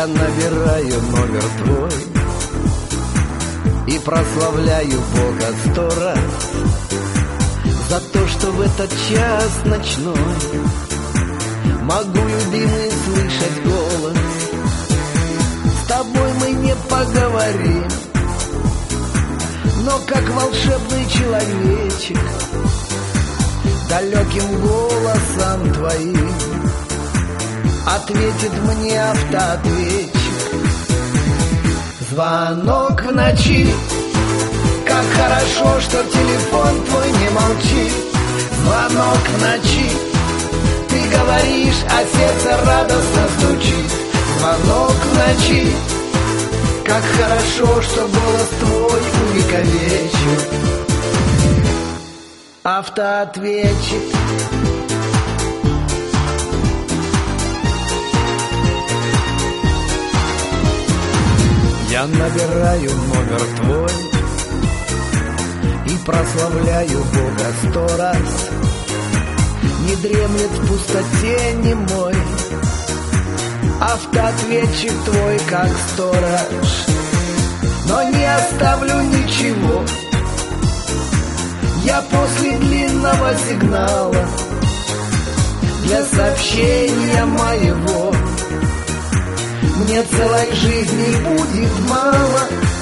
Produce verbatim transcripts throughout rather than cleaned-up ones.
Я набираю номер твой и прославляю Бога сто раз за то, что в этот час ночной могу, любимый, слышать голос. С тобой мы не поговорим, но как волшебный человечек далеким голосом твоим ответит мне автоответчик. Звонок в ночи, как хорошо, что телефон твой не молчит. Звонок в ночи, ты говоришь, а сердце радостно стучит. Звонок в ночи, как хорошо, что голос твой увековечен. Автоответчик. Я набираю номер твой и прославляю Бога сто раз. Не дремлет в пустоте немой автоответчик твой, как сторож. Но не оставлю ничего я после длинного сигнала для сообщения моего. Мне целой жизни будет мало.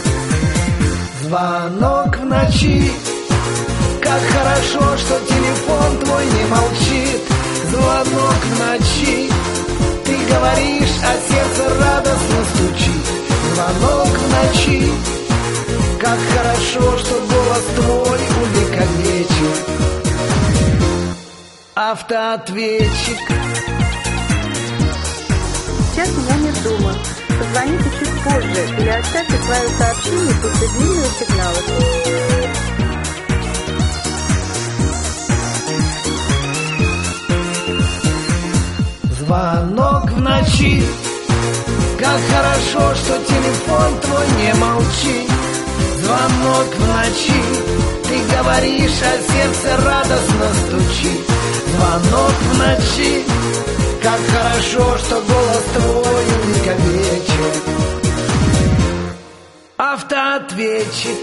Звонок в ночи, как хорошо, что телефон твой не молчит. Звонок в ночи, ты говоришь, а сердце радостно стучит. Звонок в ночи, как хорошо, что голос твой увековечен. Автоответчик. Сейчас меня нет дома. Позвоните чуть позже или оставьте свое сообщение после длинного сигнала. Звонок в ночи, как хорошо, что телефон твой не молчит. Звонок в ночи, ты говоришь, а сердце радостно стучит. Звонок в ночи, как хорошо, что голос твой увековечен. Автоответчик.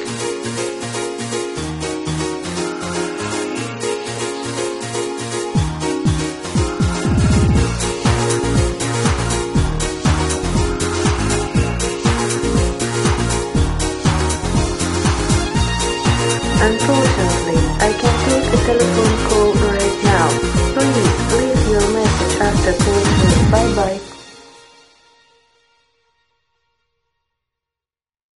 Unfortunately, I can take a telephone call right now. Please leave your message after calling. Bye bye.